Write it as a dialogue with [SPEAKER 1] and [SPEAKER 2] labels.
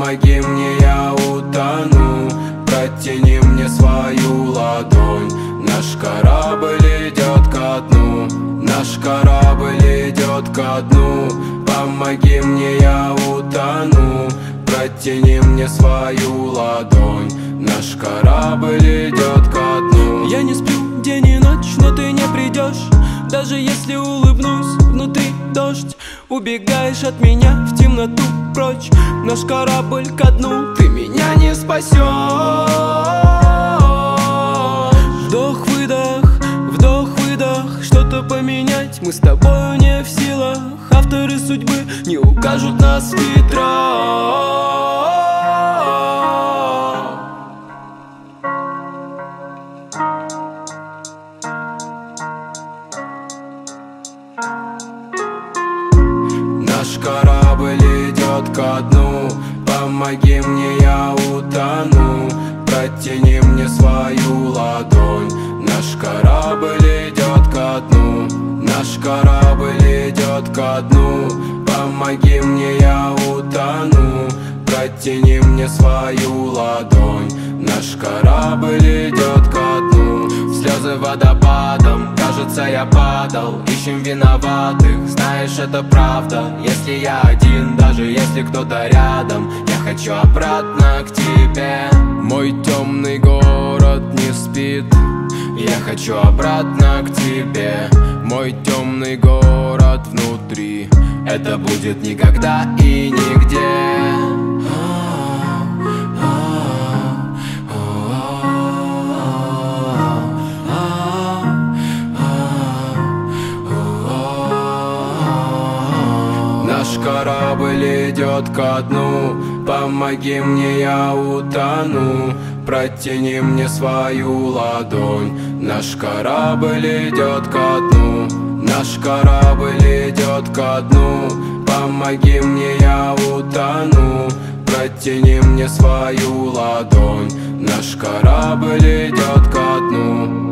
[SPEAKER 1] помоги мне, я утону. Протяни мне свою ладонь. Наш корабль идет ко дну. Наш корабль идет ко дну. Помоги мне, я утону. Протяни мне свою ладонь. Наш корабль идет ко дну.
[SPEAKER 2] Я не сплю день и ночь, но ты не придешь. Даже если улыбнусь, внутри дождь. Убегаешь от меня в темноту прочь. Наш корабль ко дну, ты меня не спасешь. Вдох-выдох, что-то поменять мы с тобою не в силах. Авторы судьбы не укажут нас ветра.
[SPEAKER 1] Наш корабль идет ко дну. Помоги мне, я утону. Протяни мне свою ладонь. Наш корабль идет ко дну. Наш корабль идет ко дну. Помоги мне, я утону. Протяни мне свою ладонь. Наш корабль идет ко дну. Слезы водопадом, кажется, я падал. Ищем виноватых, знаешь, это правда. Если я один, даже если кто-то рядом, я хочу обратно к тебе. Мой темный город не спит. Я хочу обратно к тебе. Мой темный город внутри. Это будет никогда и нигде. Наш корабль идет ко дну. Помоги мне, я утону. Протяни мне свою ладонь. Наш корабль идет ко дну. Наш корабль идет ко дну. Помоги мне, я утону. Протяни мне свою ладонь. Наш корабль идет ко дну.